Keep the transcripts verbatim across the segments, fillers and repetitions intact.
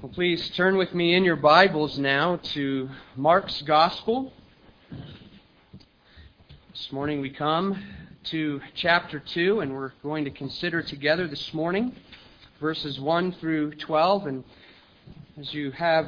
Well, please turn with me in your Bibles now to Mark's Gospel. This morning we come to chapter two, and we're going to consider together this morning verses one through twelve. And as you have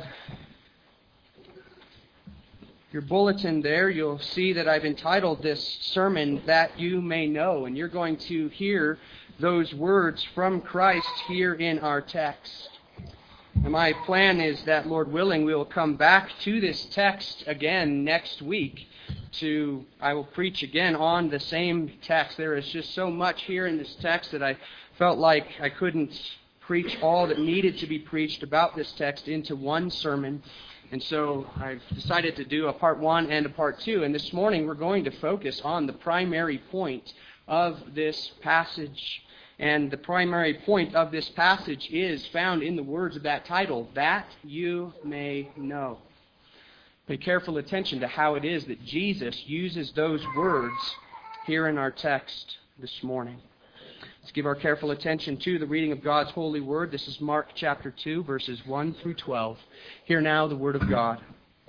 your bulletin there, you'll see that I've entitled this sermon, That You May Know. And you're going to hear those words from Christ here in our text. And my plan is that, Lord willing, we will come back to this text again next week. To I will preach again on the same text. There is just so much here in this text that I felt like I couldn't preach all that needed to be preached about this text into one sermon. And so I've decided to do a part one and a part two. And this morning we're going to focus on the primary point of this passage. And the primary point of this passage is found in the words of that title, That You May Know. Pay careful attention to how it is that Jesus uses those words here in our text this morning. Let's give our careful attention to the reading of God's holy word. This is Mark chapter two, verses one through twelve. Hear now the word of God.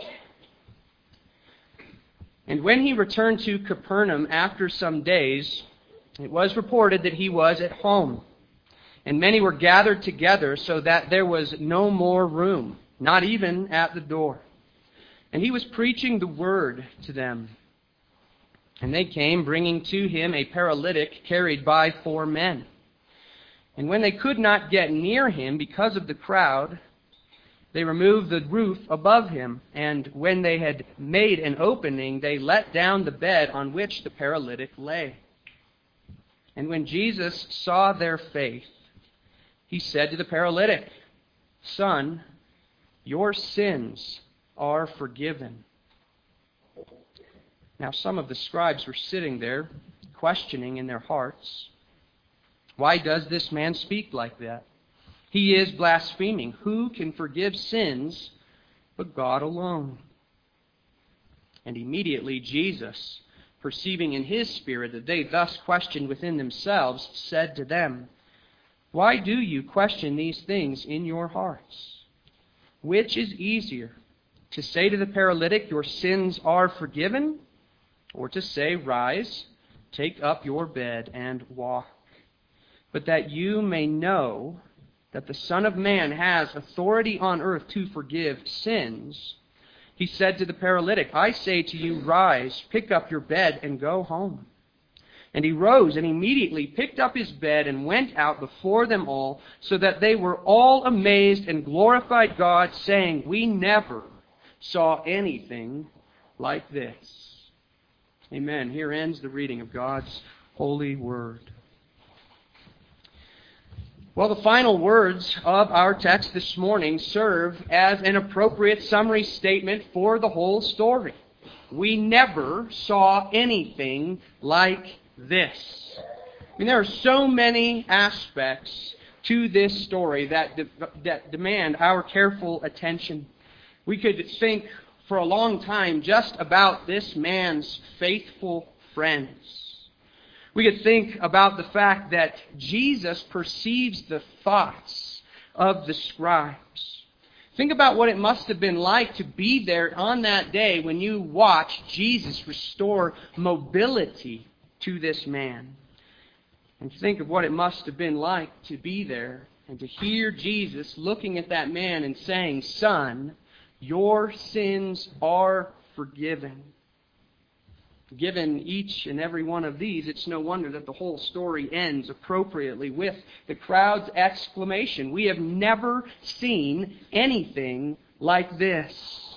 And when he returned to Capernaum after some days, it was reported that he was at home, and many were gathered together so that there was no more room, not even at the door. And he was preaching the word to them. And they came, bringing to him a paralytic carried by four men. And when they could not get near him because of the crowd, they removed the roof above him, and when they had made an opening, they let down the bed on which the paralytic lay. And when Jesus saw their faith, he said to the paralytic, Son, your sins are forgiven. Now some of the scribes were sitting there, questioning in their hearts, Why does this man speak like that? He is blaspheming. Who can forgive sins but God alone? And immediately Jesus, perceiving in his spirit that they thus questioned within themselves, said to them, Why do you question these things in your hearts? Which is easier, to say to the paralytic, Your sins are forgiven, or to say, Rise, take up your bed and walk? But that you may know that the Son of Man has authority on earth to forgive sins, he said to the paralytic, I say to you, Rise, pick up your bed, and go home. And he rose and immediately picked up his bed and went out before them all, so that they were all amazed and glorified God, saying, We never saw anything like this. Amen. Here ends the reading of God's holy word. Well, the final words of our text this morning serve as an appropriate summary statement for the whole story. We never saw anything like this. I mean, there are so many aspects to this story that, de- that demand our careful attention. We could think for a long time just about this man's faithful friends. We could think about the fact that Jesus perceives the thoughts of the scribes. Think about what it must have been like to be there on that day when you watched Jesus restore mobility to this man. And think of what it must have been like to be there and to hear Jesus looking at that man and saying, Son, your sins are forgiven. Given each and every one of these, it's no wonder that the whole story ends appropriately with the crowd's exclamation, We have never seen anything like this.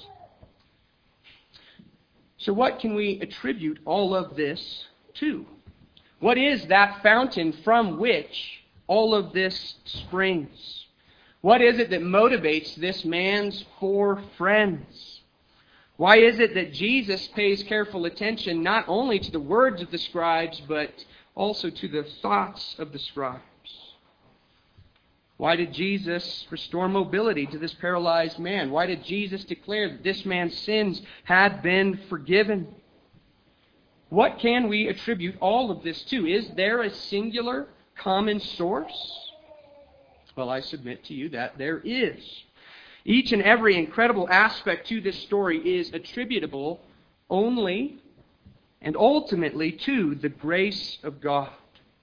So what can we attribute all of this to? What is that fountain from which all of this springs? What is it that motivates this man's four friends? Why is it that Jesus pays careful attention not only to the words of the scribes, but also to the thoughts of the scribes? Why did Jesus restore mobility to this paralyzed man? Why did Jesus declare that this man's sins had been forgiven? What can we attribute all of this to? Is there a singular common source? Well, I submit to you that there is. Each and every incredible aspect to this story is attributable only and ultimately to the grace of God.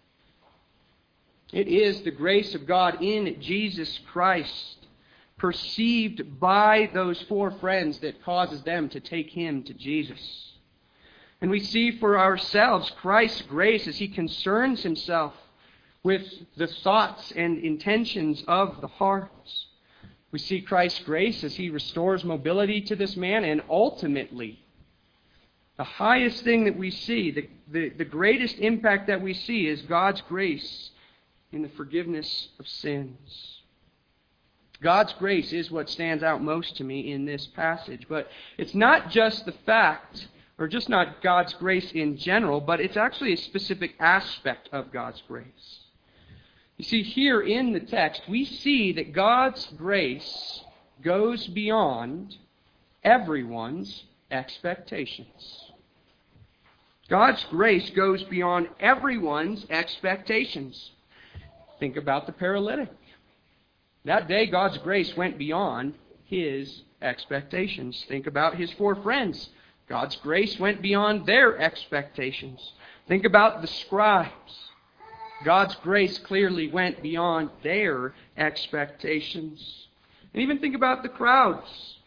It is the grace of God in Jesus Christ, perceived by those four friends, that causes them to take him to Jesus. And we see for ourselves Christ's grace as he concerns himself with the thoughts and intentions of the hearts. We see Christ's grace as he restores mobility to this man, and ultimately, the highest thing that we see, the, the, the greatest impact that we see is God's grace in the forgiveness of sins. God's grace is what stands out most to me in this passage. But it's not just the fact, or just not God's grace in general, but it's actually a specific aspect of God's grace. You see, here in the text, we see that God's grace goes beyond everyone's expectations. God's grace goes beyond everyone's expectations. Think about the paralytic. That day, God's grace went beyond his expectations. Think about his four friends. God's grace went beyond their expectations. Think about the scribes. God's grace clearly went beyond their expectations. And even think about the crowds.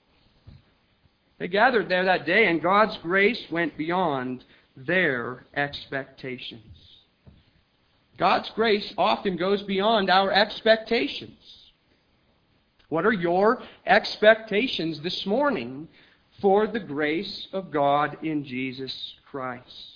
They gathered there that day, and God's grace went beyond their expectations. God's grace often goes beyond our expectations. What are your expectations this morning for the grace of God in Jesus Christ?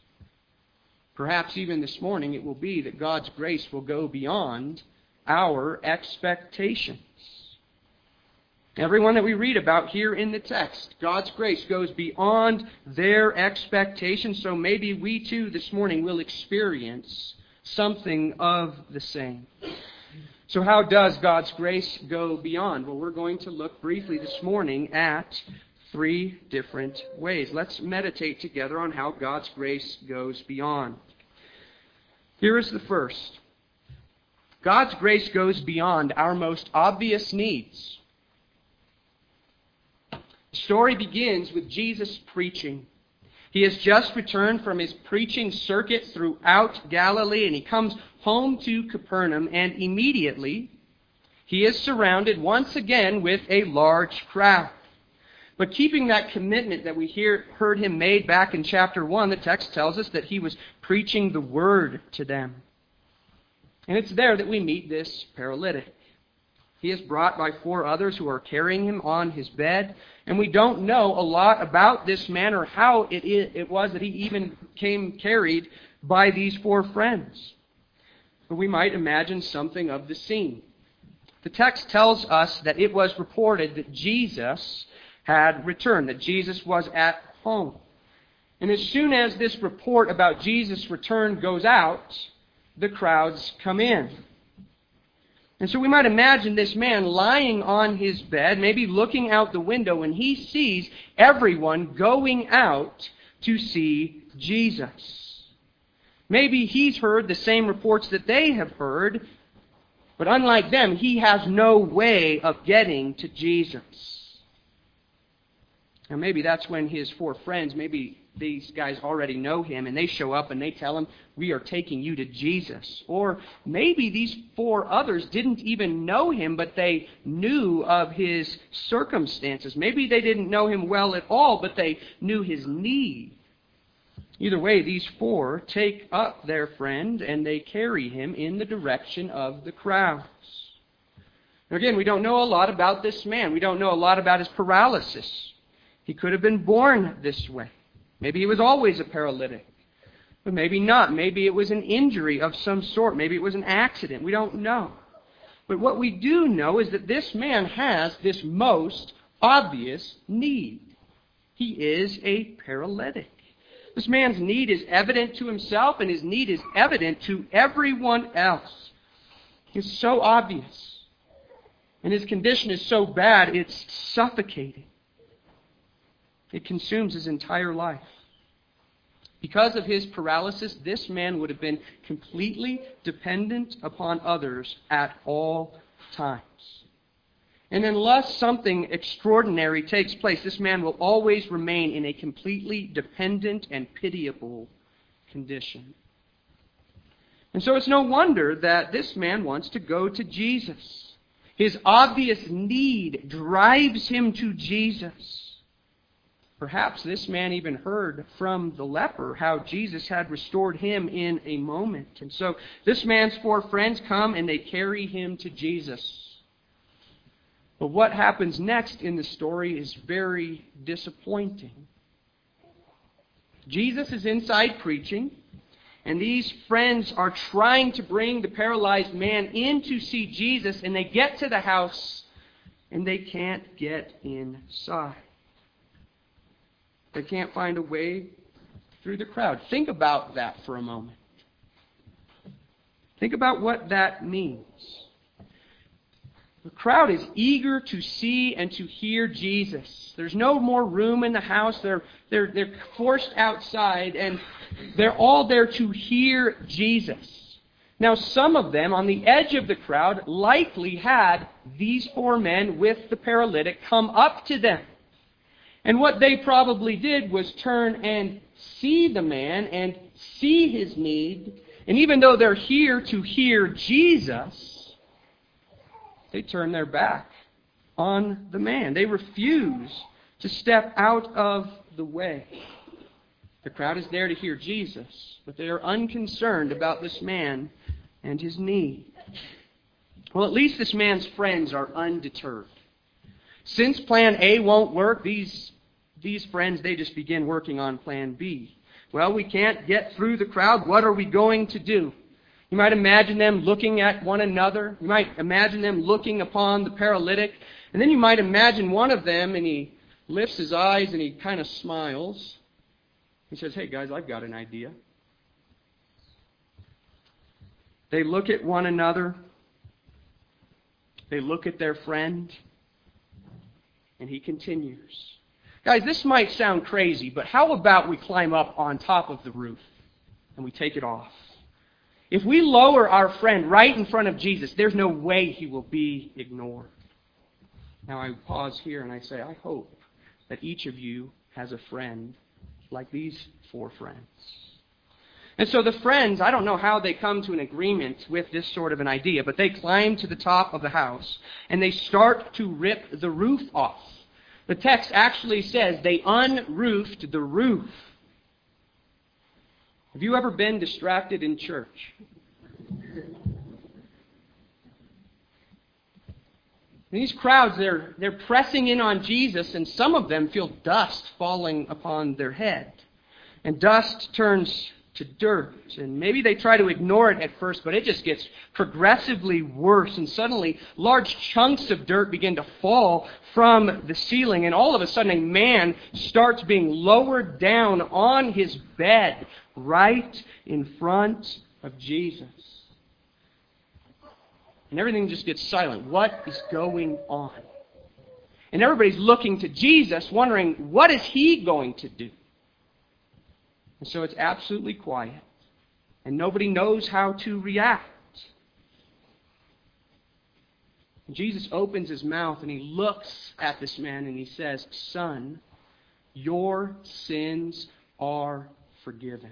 Perhaps even this morning it will be that God's grace will go beyond our expectations. Everyone that we read about here in the text, God's grace goes beyond their expectations, so maybe we too this morning will experience something of the same. So how does God's grace go beyond? Well, we're going to look briefly this morning at three different ways. Let's meditate together on how God's grace goes beyond. Here is the first. God's grace goes beyond our most obvious needs. The story begins with Jesus preaching. He has just returned from his preaching circuit throughout Galilee, and he comes home to Capernaum, and immediately he is surrounded once again with a large crowd. But keeping that commitment that we hear, heard him made back in chapter one, the text tells us that he was preaching the word to them. And it's there that we meet this paralytic. He is brought by four others who are carrying him on his bed. And we don't know a lot about this man or how it, it was that he even came carried by these four friends. But we might imagine something of the scene. The text tells us that it was reported that Jesus had returned, that Jesus was at home. And as soon as this report about Jesus' return goes out, the crowds come in. And so we might imagine this man lying on his bed, maybe looking out the window, and he sees everyone going out to see Jesus. Maybe he's heard the same reports that they have heard, but unlike them, he has no way of getting to Jesus. Now maybe that's when his four friends, maybe these guys already know him, and they show up and they tell him, "We are taking you to Jesus." Or maybe these four others didn't even know him, but they knew of his circumstances. Maybe they didn't know him well at all, but they knew his need. Either way, these four take up their friend and they carry him in the direction of the crowds. Now again, we don't know a lot about this man. We don't know a lot about his paralysis. He could have been born this way. Maybe he was always a paralytic. But maybe not. Maybe it was an injury of some sort. Maybe it was an accident. We don't know. But what we do know is that this man has this most obvious need. He is a paralytic. This man's need is evident to himself, and his need is evident to everyone else. It's so obvious. And his condition is so bad, it's suffocating. It consumes his entire life. Because of his paralysis, this man would have been completely dependent upon others at all times. And unless something extraordinary takes place, this man will always remain in a completely dependent and pitiable condition. And so it's no wonder that this man wants to go to Jesus. His obvious need drives him to Jesus. Perhaps this man even heard from the leper how Jesus had restored him in a moment. And so this man's four friends come and they carry him to Jesus. But what happens next in the story is very disappointing. Jesus is inside preaching, and these friends are trying to bring the paralyzed man in to see Jesus, and they get to the house, and they can't get inside. They can't find a way through the crowd. Think about that for a moment. Think about what that means. The crowd is eager to see and to hear Jesus. There's no more room in the house. They're, they're, they're forced outside, and they're all there to hear Jesus. Now, some of them on the edge of the crowd likely had these four men with the paralytic come up to them. And what they probably did was turn and see the man and see his need. And even though they're here to hear Jesus, they turn their back on the man. They refuse to step out of the way. The crowd is there to hear Jesus, but they are unconcerned about this man and his need. Well, at least this man's friends are undeterred. Since plan A won't work, these, these friends, they just begin working on plan B. Well, we can't get through the crowd. What are we going to do? You might imagine them looking at one another. You might imagine them looking upon the paralytic. And then you might imagine one of them, and he lifts his eyes and he kind of smiles. He says, "Hey guys, I've got an idea." They look at one another. They look at their friend. And he continues. Guys, this might sound crazy, but how about we climb up on top of the roof and we take it off? If we lower our friend right in front of Jesus, there's no way he will be ignored. Now I pause here and I say, I hope that each of you has a friend like these four friends. And so the friends, I don't know how they come to an agreement with this sort of an idea, but they climb to the top of the house and they start to rip the roof off. The text actually says they unroofed the roof. Have you ever been distracted in church? These crowds, they're, they're pressing in on Jesus, and some of them feel dust falling upon their head. And dust turns to dirt. And maybe they try to ignore it at first, but it just gets progressively worse. And suddenly, large chunks of dirt begin to fall from the ceiling. And all of a sudden, a man starts being lowered down on his bed right in front of Jesus. And everything just gets silent. What is going on? And everybody's looking to Jesus, wondering, what is he going to do? And so it's absolutely quiet. And nobody knows how to react. And Jesus opens his mouth and he looks at this man and he says, "Son, your sins are forgiven."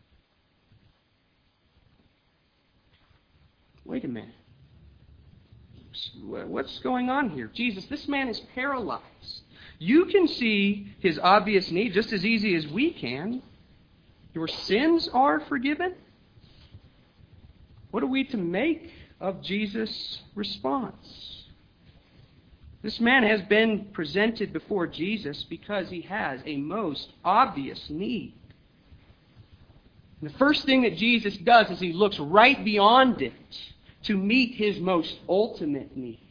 Wait a minute. What's going on here? Jesus, this man is paralyzed. You can see his obvious need just as easy as we can. Your sins are forgiven? What are we to make of Jesus' response? This man has been presented before Jesus because he has a most obvious need. And the first thing that Jesus does is he looks right beyond it to meet his most ultimate need.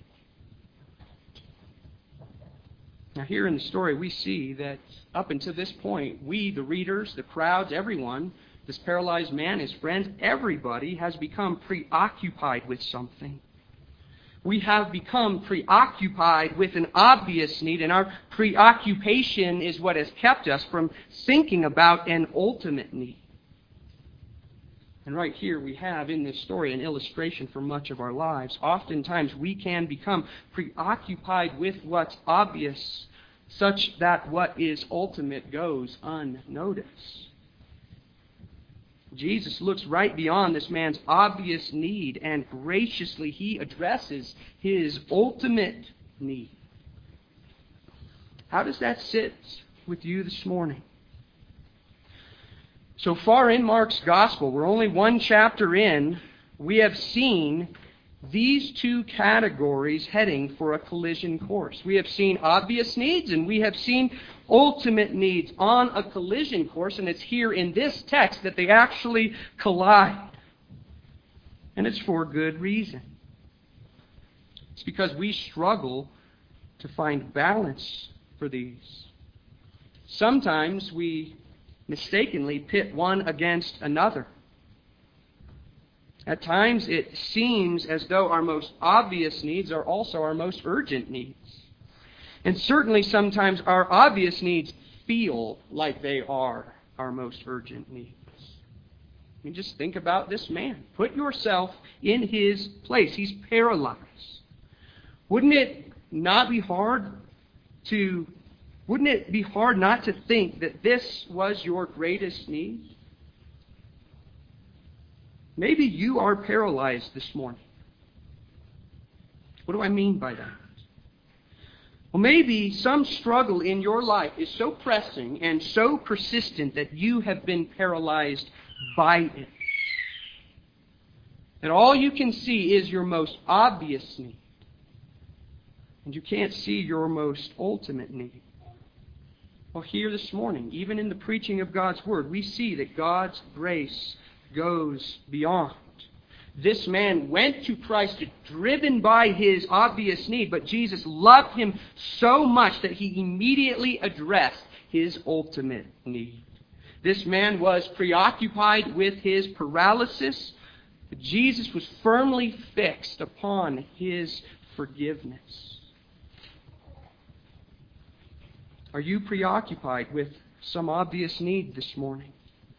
Now here in the story we see that up until this point, we, the readers, the crowds, everyone, this paralyzed man, his friends, everybody has become preoccupied with something. We have become preoccupied with an obvious need, and our preoccupation is what has kept us from thinking about an ultimate need. And right here we have in this story an illustration for much of our lives. Oftentimes we can become preoccupied with what's obvious, such that what is ultimate goes unnoticed. Jesus looks right beyond this man's obvious need, and graciously he addresses his ultimate need. How does that sit with you this morning? So far in Mark's Gospel, we're only one chapter in, we have seen these two categories heading for a collision course. We have seen obvious needs and we have seen ultimate needs on a collision course, and it's here in this text that they actually collide. And it's for good reason. It's because we struggle to find balance for these. Sometimes we mistakenly pit one against another. At times it seems as though our most obvious needs are also our most urgent needs. And certainly sometimes our obvious needs feel like they are our most urgent needs. I mean, just think about this man. Put yourself in his place. He's paralyzed. Wouldn't it not be hard to Wouldn't it be hard not to think that this was your greatest need? Maybe you are paralyzed this morning. What do I mean by that? Well, maybe some struggle in your life is so pressing and so persistent that you have been paralyzed by it. That all you can see is your most obvious need. And you can't see your most ultimate need. Well, here this morning, even in the preaching of God's Word, we see that God's grace goes beyond. This man went to Christ driven by his obvious need, but Jesus loved him so much that he immediately addressed his ultimate need. This man was preoccupied with his paralysis, but Jesus was firmly fixed upon his forgiveness. Are you preoccupied with some obvious need this morning?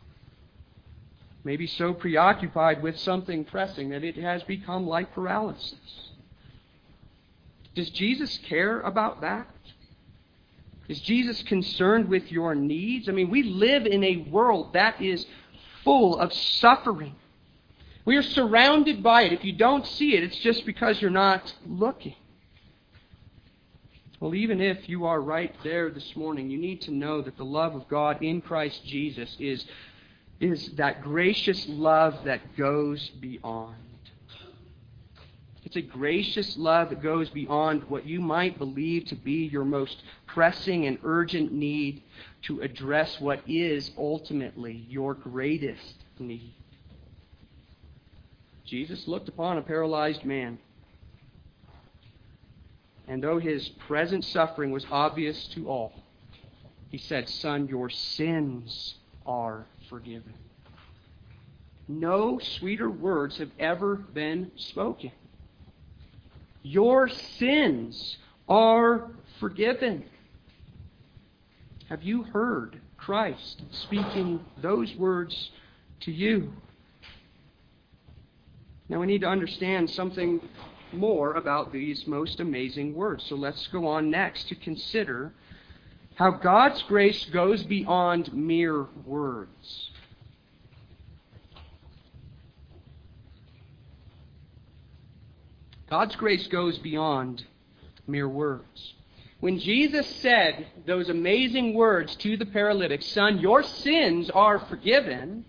Maybe so preoccupied with something pressing that it has become like paralysis. Does Jesus care about that? Is Jesus concerned with your needs? I mean, we live in a world that is full of suffering. We are surrounded by it. If you don't see it, it's just because you're not looking. Well, even if you are right there this morning, you need to know that the love of God in Christ Jesus is, is that gracious love that goes beyond. It's a gracious love that goes beyond what you might believe to be your most pressing and urgent need to address what is ultimately your greatest need. Jesus looked upon a paralyzed man. And though his present suffering was obvious to all, he said, "Son, your sins are forgiven." No sweeter words have ever been spoken. Your sins are forgiven. Have you heard Christ speaking those words to you? Now we need to understand something more about these most amazing words. So let's go on next to consider how God's grace goes beyond mere words. God's grace goes beyond mere words. When Jesus said those amazing words to the paralytic, "Son, your sins are forgiven,"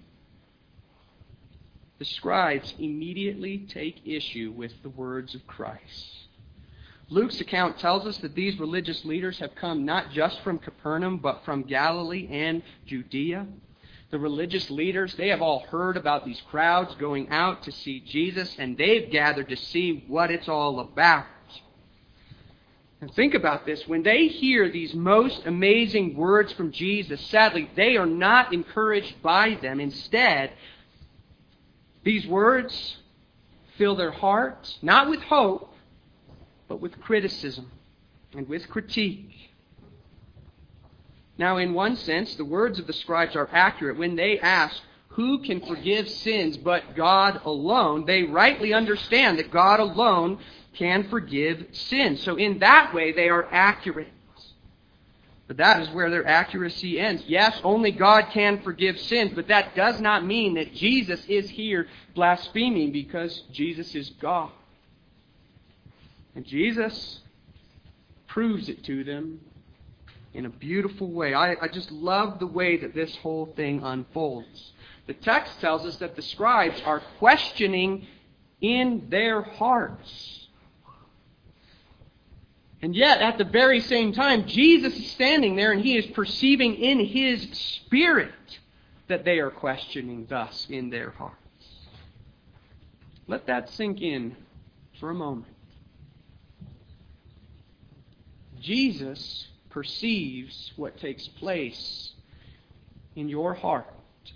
the scribes immediately take issue with the words of Christ. Luke's account tells us that these religious leaders have come not just from Capernaum, but from Galilee and Judea. The religious leaders, they have all heard about these crowds going out to see Jesus, and they've gathered to see what it's all about. And think about this. When they hear these most amazing words from Jesus, sadly, they are not encouraged by them. Instead, these words fill their hearts, not with hope, but with criticism and with critique. Now, in one sense, the words of the scribes are accurate when they ask, who can forgive sins but God alone, they rightly understand that God alone can forgive sins. So in that way, they are accurate. But that is where their accuracy ends. Yes, only God can forgive sins, but that does not mean that Jesus is here blaspheming, because Jesus is God. And Jesus proves it to them in a beautiful way. I, I just love the way that this whole thing unfolds. The text tells us that the scribes are questioning in their hearts. And yet, at the very same time, Jesus is standing there and he is perceiving in his spirit that they are questioning thus in their hearts. Let that sink in for a moment. Jesus perceives what takes place in your heart.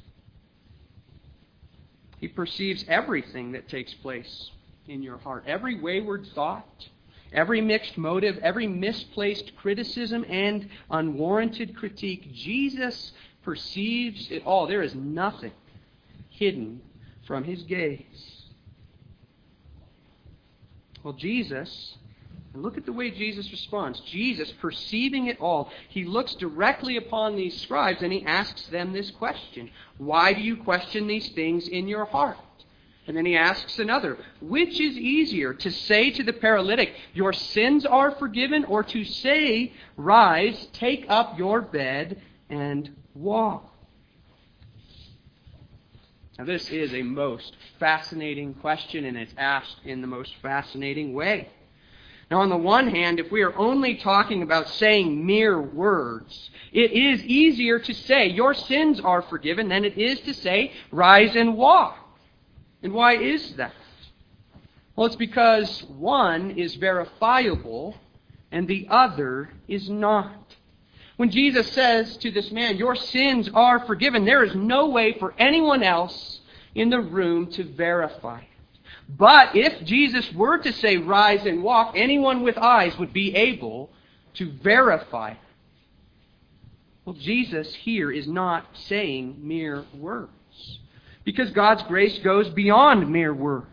He perceives everything that takes place in your heart. Every wayward thought, every mixed motive, every misplaced criticism and unwarranted critique. Jesus perceives it all. There is nothing hidden from his gaze. Well, Jesus, and look at the way Jesus responds. Jesus, perceiving it all, he looks directly upon these scribes and he asks them this question. Why do you question these things in your heart? And then he asks another, which is easier, to say to the paralytic, your sins are forgiven, or to say, rise, take up your bed, and walk? Now this is a most fascinating question, and it's asked in the most fascinating way. Now on the one hand, if we are only talking about saying mere words, it is easier to say, your sins are forgiven, than it is to say, rise and walk. And why is that? Well, it's because one is verifiable and the other is not. When Jesus says to this man, your sins are forgiven, there is no way for anyone else in the room to verify it. But if Jesus were to say, rise and walk, anyone with eyes would be able to verify it. Well, Jesus here is not saying mere words, because God's grace goes beyond mere words.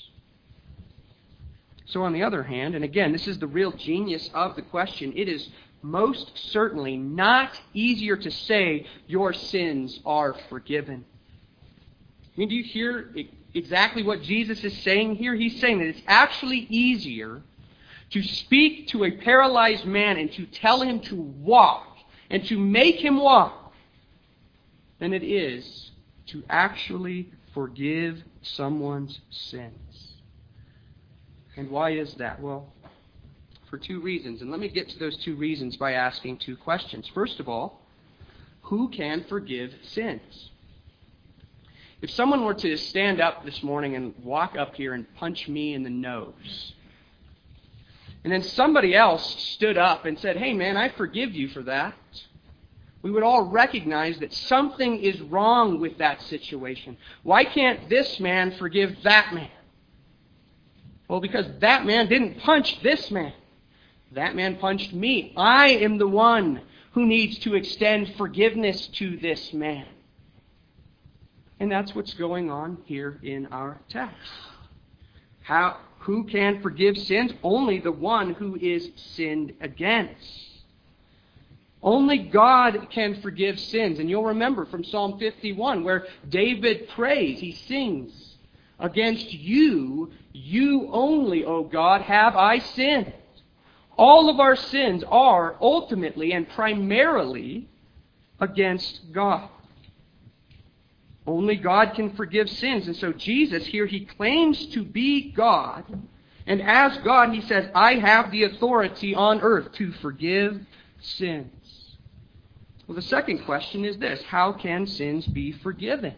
So on the other hand, and again, this is the real genius of the question, it is most certainly not easier to say your sins are forgiven. I mean, do you hear exactly what Jesus is saying here? He's saying that it's actually easier to speak to a paralyzed man and to tell him to walk and to make him walk than it is to actually forgive someone's sins. And why is that? Well, for two reasons. And let me get to those two reasons by asking two questions. First of all, who can forgive sins? If someone were to stand up this morning and walk up here and punch me in the nose, and then somebody else stood up and said, hey man, I forgive you for that, we would all recognize that something is wrong with that situation. Why can't this man forgive that man? Well, because that man didn't punch this man. That man punched me. I am the one who needs to extend forgiveness to this man. And that's what's going on here in our text. How, who can forgive sins? Only the one who is sinned against. Only God can forgive sins. And you'll remember from Psalm fifty-one where David prays, he sings, against you, you only, O God, have I sinned. All of our sins are ultimately and primarily against God. Only God can forgive sins. And so Jesus here, he claims to be God. And as God, he says, I have the authority on earth to forgive sins. Well, the second question is this: how can sins be forgiven?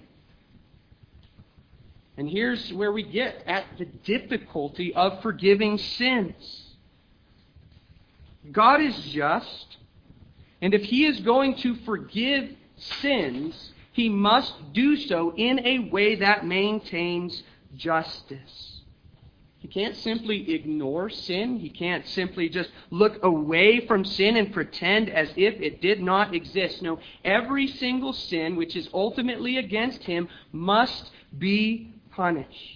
And here's where we get at the difficulty of forgiving sins. God is just, and if he is going to forgive sins, he must do so in a way that maintains justice. He can't simply ignore sin. He can't simply just look away from sin and pretend as if it did not exist. No, every single sin which is ultimately against him must be punished.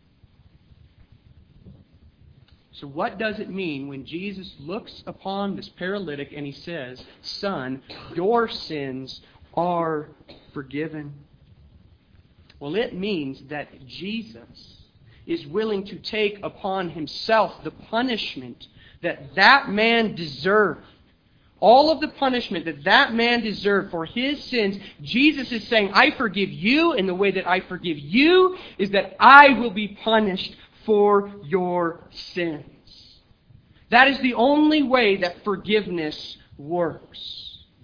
So what does it mean when Jesus looks upon this paralytic and he says, "Son, your sins are forgiven"? Well, it means that Jesus is willing to take upon himself the punishment that that man deserved. All of the punishment that that man deserved for his sins, Jesus is saying, I forgive you, and the way that I forgive you is that I will be punished for your sins. That is the only way that forgiveness works.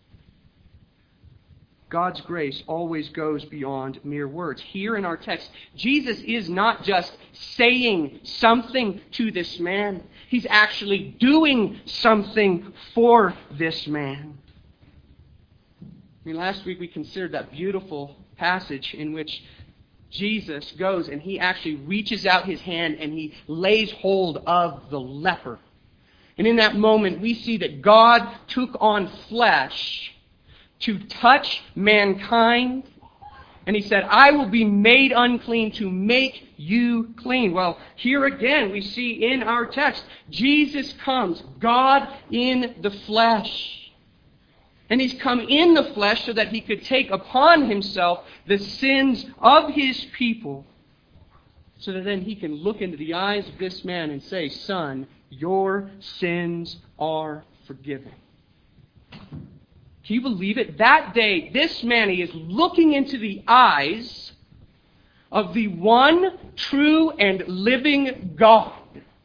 God's grace always goes beyond mere words. Here in our text, Jesus is not just saying something to this man. He's actually doing something for this man. I mean, last week we considered that beautiful passage in which Jesus goes and he actually reaches out his hand and he lays hold of the leper. And in that moment, we see that God took on flesh to touch mankind. And he said, I will be made unclean to make you clean. Well, here again we see in our text, Jesus comes, God in the flesh. And he's come in the flesh so that he could take upon himself the sins of his people. So that then he can look into the eyes of this man and say, Son, your sins are forgiven. Can you believe it? That day, this man, he is looking into the eyes of the one true and living God.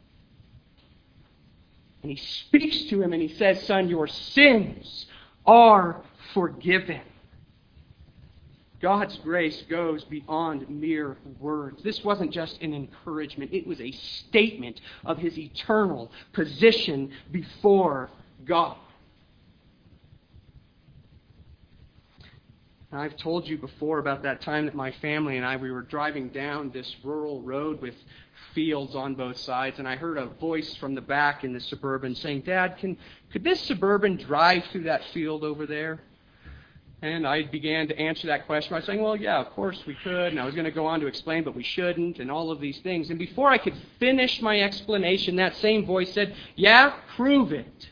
And he speaks to him and he says, Son, your sins are forgiven. God's grace goes beyond mere words. This wasn't just an encouragement. It was a statement of his eternal position before God. I've told you before about that time that my family and I, we were driving down this rural road with fields on both sides, and I heard a voice from the back in the Suburban saying, Dad, can could this Suburban drive through that field over there? And I began to answer that question by saying, well, yeah, of course we could, and I was going to go on to explain, but we shouldn't, and all of these things. And before I could finish my explanation, that same voice said, yeah, prove it.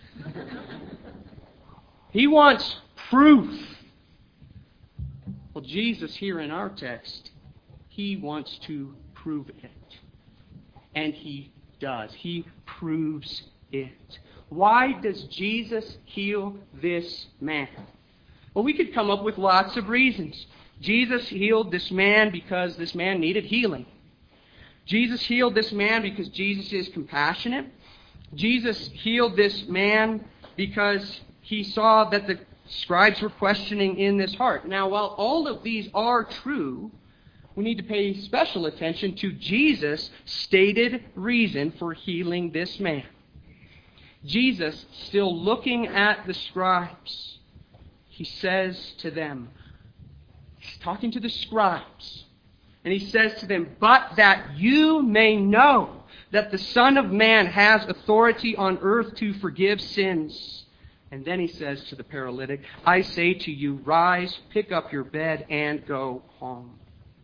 He wants proof. Well, Jesus here in our text, he wants to prove it. And he does. He proves it. Why does Jesus heal this man? Well, we could come up with lots of reasons. Jesus healed this man because this man needed healing. Jesus healed this man because Jesus is compassionate. Jesus healed this man because he saw that the scribes were questioning in this heart. Now, while all of these are true, we need to pay special attention to Jesus' stated reason for healing this man. Jesus, still looking at the scribes, he says to them, he's talking to the scribes, and he says to them, but that you may know that the Son of Man has authority on earth to forgive sins. And then he says to the paralytic, I say to you, rise, pick up your bed, and go home.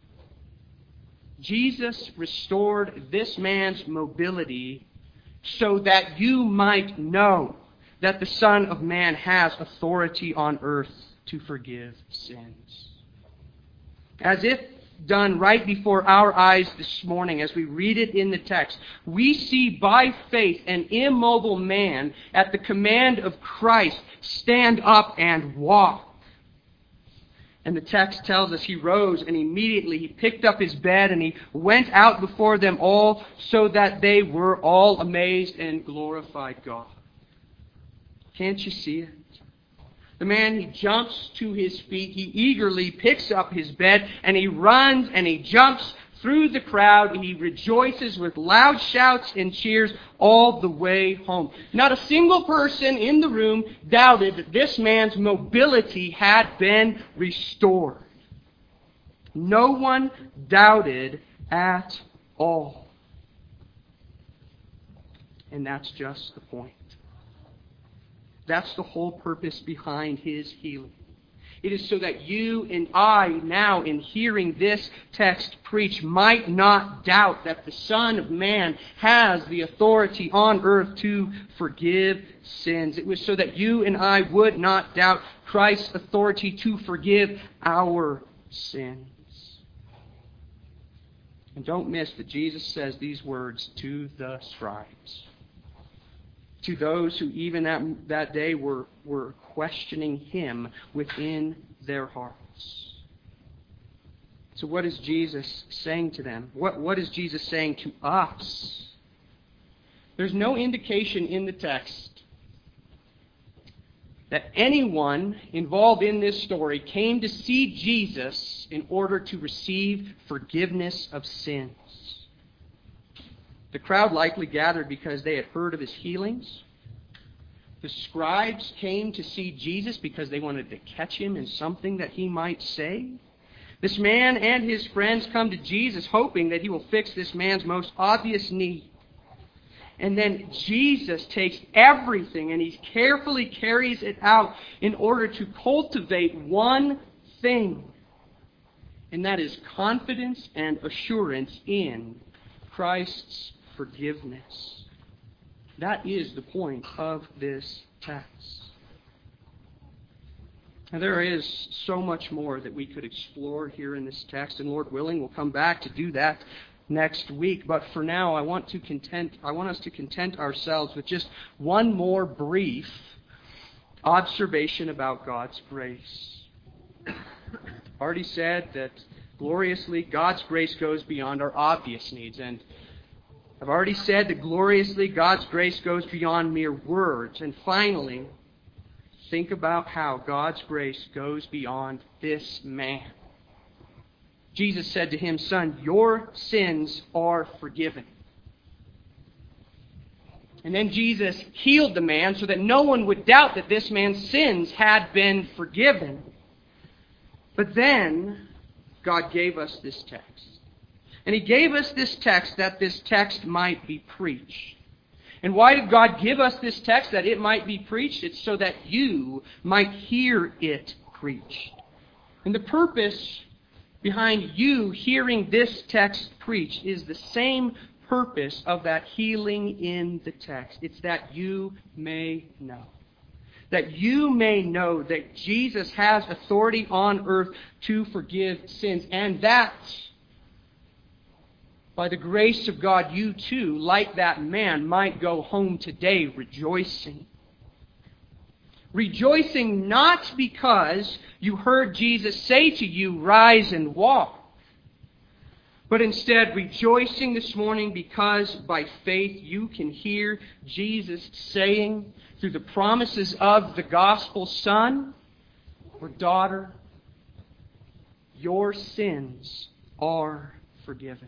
Jesus restored this man's mobility so that you might know that the Son of Man has authority on earth to forgive sins. As if done right before our eyes this morning as we read it in the text, we see by faith an immobile man at the command of Christ stand up and walk. And the text tells us he rose and immediately he picked up his bed and he went out before them all so that they were all amazed and glorified God. Can't you see it? The man, he jumps to his feet, he eagerly picks up his bed, and he runs and he jumps through the crowd. He rejoices with loud shouts and cheers all the way home. Not a single person in the room doubted that this man's mobility had been restored. No one doubted at all. And that's just the point. That's the whole purpose behind His healing. It is so that you and I, now in hearing this text preached, might not doubt that the Son of Man has the authority on earth to forgive sins. It was so that you and I would not doubt Christ's authority to forgive our sins. And don't miss that Jesus says these words to the scribes, to those who even that, that day were, were questioning Him within their hearts. So what is Jesus saying to them? What, what is Jesus saying to us? There's no indication in the text that anyone involved in this story came to see Jesus in order to receive forgiveness of sins. The crowd likely gathered because they had heard of His healings. The scribes came to see Jesus because they wanted to catch Him in something that He might say. This man and his friends come to Jesus hoping that He will fix this man's most obvious need. And then Jesus takes everything and He carefully carries it out in order to cultivate one thing. And that is confidence and assurance in Christ's forgiveness. That is the point of this text. Now, there is so much more that we could explore here in this text, and Lord willing, we'll come back to do that next week. But for now, I want to content I want us to content ourselves with just one more brief observation about God's grace. I've already said that gloriously God's grace goes beyond our obvious needs, and I've already said that gloriously God's grace goes beyond mere words. And finally, think about how God's grace goes beyond this man. Jesus said to him, "Son, your sins are forgiven." And then Jesus healed the man so that no one would doubt that this man's sins had been forgiven. But then God gave us this text. And He gave us this text that this text might be preached. And why did God give us this text that it might be preached? It's so that you might hear it preached. And the purpose behind you hearing this text preached is the same purpose of that healing in the text. It's that you may know. That you may know that Jesus has authority on earth to forgive sins. And that, by the grace of God, you too, like that man, might go home today rejoicing. Rejoicing not because you heard Jesus say to you, "Rise and walk," but instead rejoicing this morning because by faith you can hear Jesus saying through the promises of the gospel, "Son or daughter, your sins are forgiven."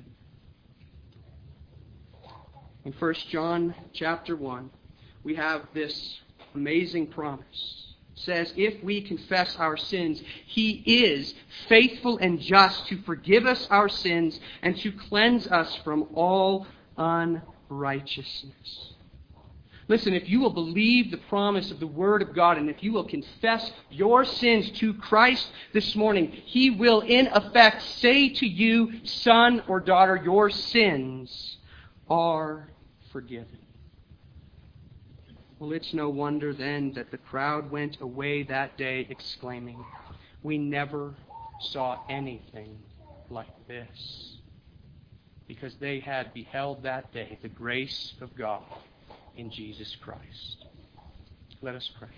In First John chapter one, we have this amazing promise. It says, if we confess our sins, He is faithful and just to forgive us our sins and to cleanse us from all unrighteousness. Listen, if you will believe the promise of the Word of God, and if you will confess your sins to Christ this morning, He will in effect say to you, "Son or daughter, your sins are forgiven." Well, it's no wonder then that the crowd went away that day exclaiming, "We never saw anything like this." Because they had beheld that day the grace of God in Jesus Christ. Let us pray.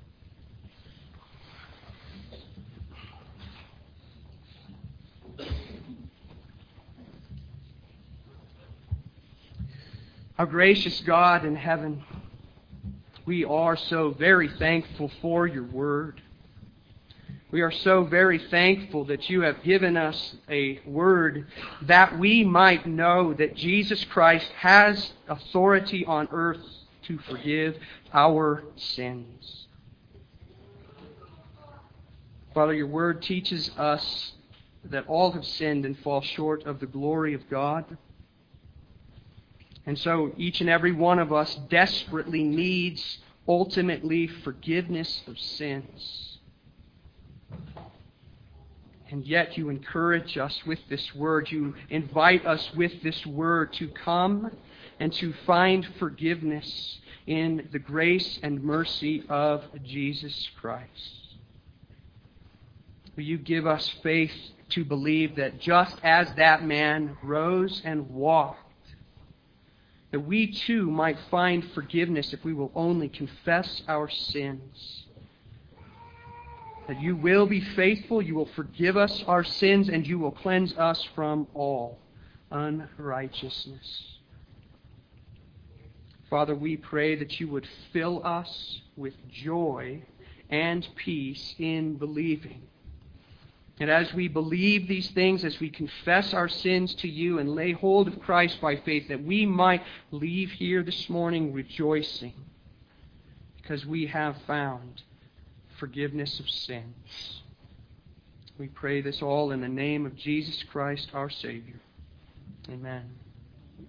Our gracious God in heaven, we are so very thankful for your word. We are so very thankful that you have given us a word that we might know that Jesus Christ has authority on earth to forgive our sins. Father, your word teaches us that all have sinned and fall short of the glory of God. And so each and every one of us desperately needs, ultimately, forgiveness of sins. And yet you encourage us with this word. You invite us with this word to come and to find forgiveness in the grace and mercy of Jesus Christ. Will you give us faith to believe that just as that man rose and walked, that we too might find forgiveness if we will only confess our sins. That you will be faithful, you will forgive us our sins, and you will cleanse us from all unrighteousness. Father, we pray that you would fill us with joy and peace in believing. And as we believe these things, as we confess our sins to you and lay hold of Christ by faith, that we might leave here this morning rejoicing because we have found forgiveness of sins. We pray this all in the name of Jesus Christ, our Savior. Amen.